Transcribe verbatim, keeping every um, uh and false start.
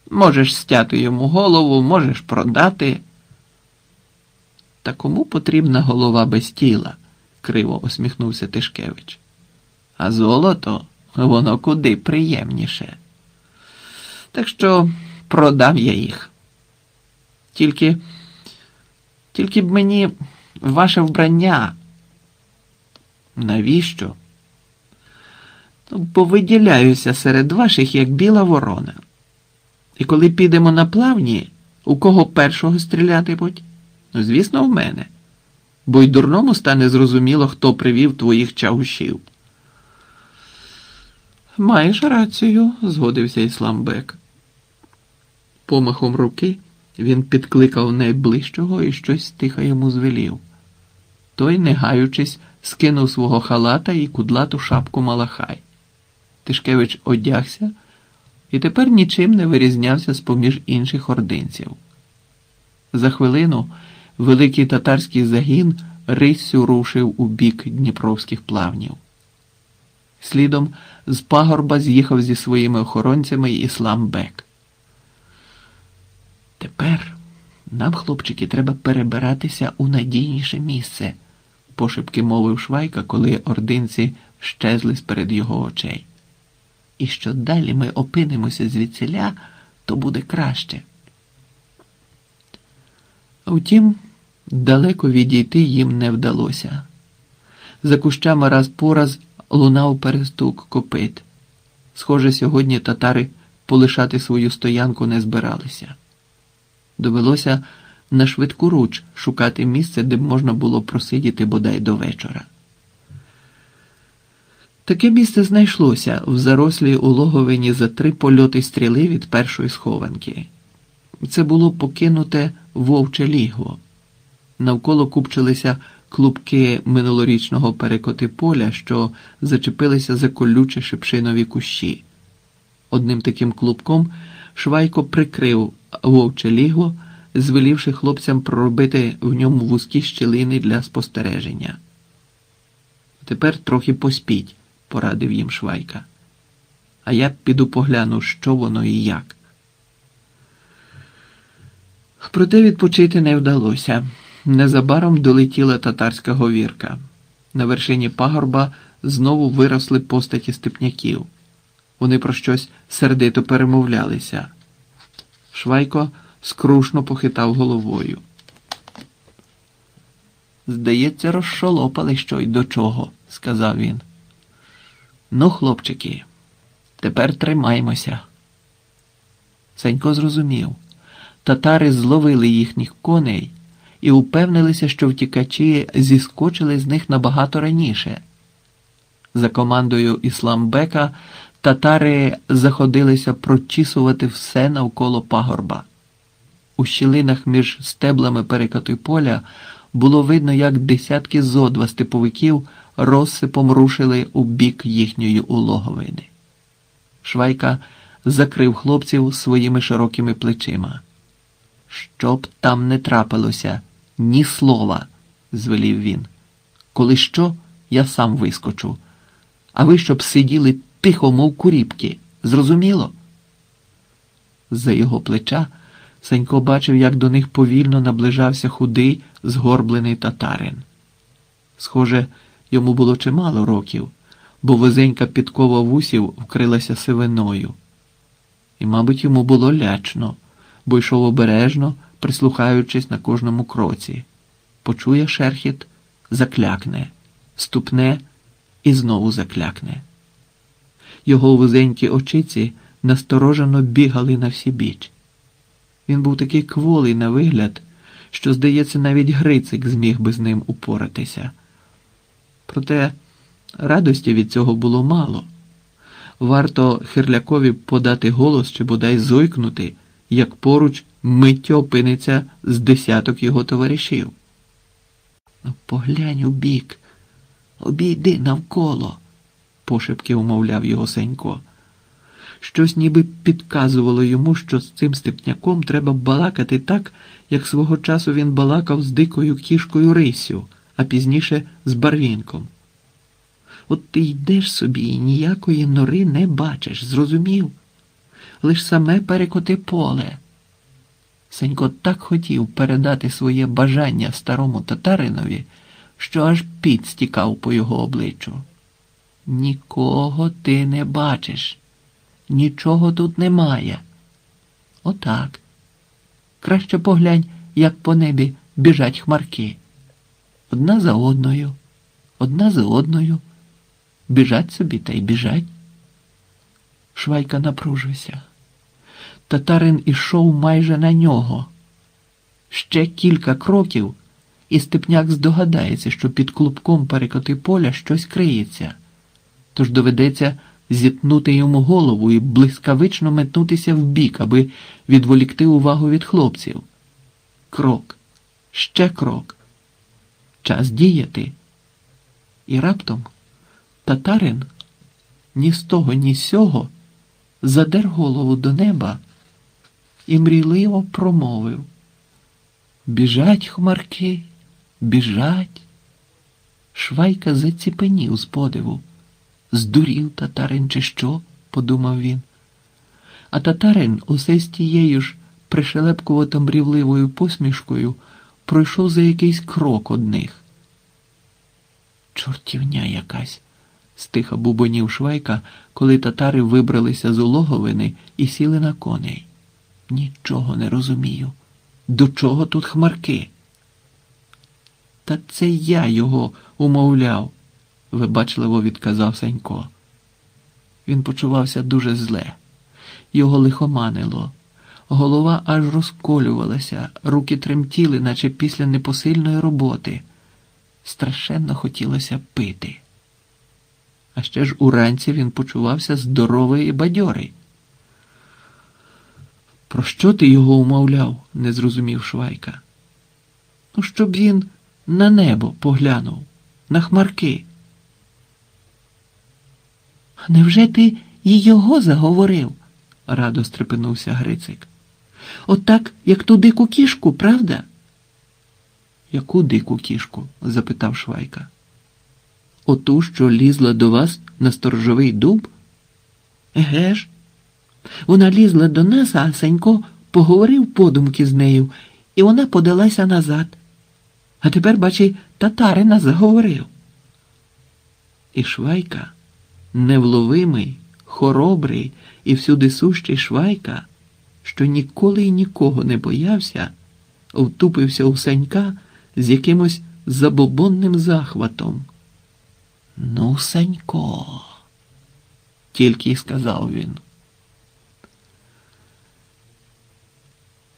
Можеш стяти йому голову, можеш продати. Та кому потрібна голова без тіла? Криво усміхнувся Тишкевич. А золото, воно куди приємніше. Так що продам я їх. Тільки, тільки б мені ваше вбрання. Навіщо? Ну, бо виділяюся серед ваших, як біла ворона. І коли підемо на плавні, у кого першого стрілятимуть? Ну, звісно, в мене. Бо й дурному стане зрозуміло, хто привів твоїх чагушів. Маєш рацію, згодився Ісламбек. Помахом руки він підкликав найближчого і щось тихо йому звелів. Той, не гаючись, скинув свого халата і кудлату шапку Малахай. Тишкевич одягся і тепер нічим не вирізнявся з-поміж інших ординців. За хвилину великий татарський загін риссю рушив у бік дніпровських плавнів. Слідом з пагорба з'їхав зі своїми охоронцями Ісламбек. Тепер нам, хлопчики, треба перебиратися у надійніше місце, пошепки мовив Швайка, коли ординці щезли сперед його очей. І що далі ми опинимося звідсіля, то буде краще. Втім, далеко відійти їм не вдалося. За кущами раз по раз лунав перестук копит. Схоже, сьогодні татари полишати свою стоянку не збиралися. Довелося на швидку руч шукати місце, де б можна було просидіти бодай до вечора. Таке місце знайшлося в зарослій улоговині за три польоти стріли від першої схованки. Це було покинуте вовче лігво. Навколо купчилися клубки минулорічного перекоти поля, що зачепилися за колючі шипшинові кущі. Одним таким клубком Швайко прикрив вовче лігво, звелівши хлопцям проробити в ньому вузькі щілини для спостереження. «Тепер трохи поспіть», – порадив їм Швайка. «А я піду погляну, що воно і як». Проте відпочити не вдалося. Незабаром долетіла татарська говірка. На вершині пагорба знову виросли постаті степняків. Вони про щось сердито перемовлялися. Швайко скрушно похитав головою. «Здається, розшолопали що й до чого», – сказав він. «Ну, хлопчики, тепер тримаймося». Сенько зрозумів. Татари зловили їхніх коней і упевнилися, що втікачі зіскочили з них набагато раніше. За командою Ісламбека татари заходилися прочісувати все навколо пагорба. У щілинах між стеблами перекату поля було видно, як десятки зо два степовиків розсипом рушили у бік їхньої улоговини. Швайка закрив хлопців своїми широкими плечима. «Щоб там не трапилося, ні слова», – звелів він. «Коли що, я сам вискочу. А ви щоб сиділи тихо, мов куріпки. Зрозуміло?» З-за його плеча Сенько бачив, як до них повільно наближався худий, згорблений татарин. Схоже, йому було чимало років, бо вузенька підкова вусів вкрилася сивиною. І, мабуть, йому було лячно, бо йшов обережно, прислухаючись на кожному кроці. Почує шерхіт – заклякне, ступне і знову заклякне. Його вузенькі очиці насторожено бігали на всі біч. Він був такий кволий на вигляд, що, здається, навіть Грицик зміг би з ним упоратися. Проте радості від цього було мало. Варто Хирлякові подати голос чи бодай зойкнути, як поруч миттю опиниться з десяток його товаришів. «Ну, поглянь у бік, обійди навколо», – пошепки умовляв його Сенько. Щось ніби підказувало йому, що з цим степняком треба балакати так, як свого часу він балакав з дикою кішкою Рисю, а пізніше з Барвінком. «От ти йдеш собі і ніякої нори не бачиш, зрозумів? лиш саме перекоти поле. Сенько так хотів передати своє бажання старому татаринові, що аж піт стікав по його обличчю. Нікого ти не бачиш, нічого тут немає. Отак. Краще поглянь, як по небі біжать хмарки. Одна за одною, одна за одною. Біжать собі та й біжать. Швайка напружився. Татарин ішов майже на нього. Ще кілька кроків, і степняк здогадається, що під клубком перекоти поля щось криється. Тож доведеться зітнути йому голову і блискавично метнутися вбік, аби відволікти увагу від хлопців. Крок. Ще крок. Час діяти. І раптом татарин ні з того, ні з сього задер голову до неба і мрійливо промовив: «Біжать хмарки, біжать». Швайка заціпенів з подиву. Здурів татарин чи що, подумав він. А татарин усе з тією ж пришелепкувато мрівливою посмішкою пройшов за якийсь крок одних. Чортівня якась, стиха бубонів Швайка, коли татари вибралися з улоговини і сіли на коней. Нічого не розумію. До чого тут хмарки? Та це я його умовляв, вибачливо відказав Сенько. Він почувався дуже зле. Його лихоманило. Голова аж розколювалася, руки тремтіли, наче після непосильної роботи. Страшенно хотілося пити. А ще ж уранці він почувався здоровий і бадьорий. «Про що ти його умовляв?» – не зрозумів Швайка. «Ну, щоб він на небо поглянув, на хмарки». «Невже ти і його заговорив?» – радо стрепенувся Грицик. «Отак, як ту дику кішку, правда?» «Яку дику кішку?» – запитав Швайка. «Оту, що лізла до вас на сторожовий дуб?» «Еге ж. Вона лізла до нас, а Сенько поговорив подумки з нею, і вона подалася назад. А тепер, бачи, татарина заговорив». І Швайка, невловимий, хоробрий і всюди сущий Швайка, що ніколи й нікого не боявся, втупився у Сенька з якимось забобонним захватом. «Ну, Сенько», – тільки й сказав він.